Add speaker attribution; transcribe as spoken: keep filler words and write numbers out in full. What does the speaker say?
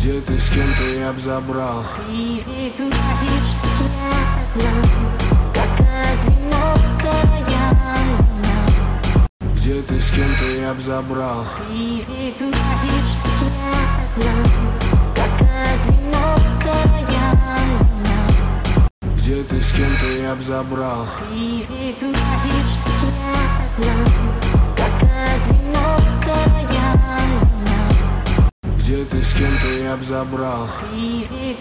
Speaker 1: Где ты, с кем ты, я б забрал.
Speaker 2: Ты ведь знаешь, я одна, как одинокая луна.
Speaker 1: Где ты, с кем ты, я б забрал.
Speaker 2: Ты ведь знаешь, я одна, как одинокая луна.
Speaker 1: Где ты, с кем ты, я б забрал.
Speaker 2: Ты ведь знаешь, я одна, как одинокая луна.
Speaker 1: Где ты, с кем ты, я б забрал.
Speaker 2: Ты ведь